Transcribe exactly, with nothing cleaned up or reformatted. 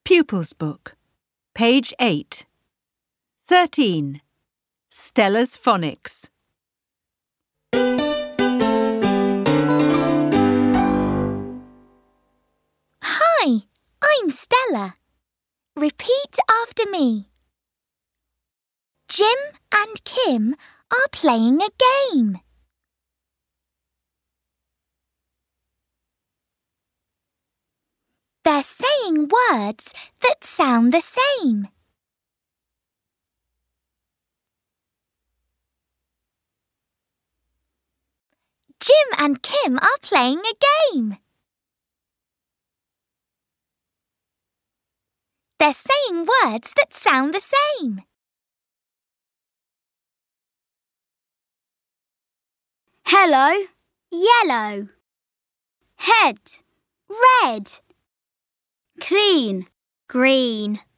Pupils Book, page eight. thirteen. Stella's Phonics. Hi, I'm Stella. Repeat after me. Jim and Kim are playing a game. They're saying words that sound the same. Jim and Kim are playing a game. They're saying words that sound the same. Hello, yellow. Head, red. Clean, green.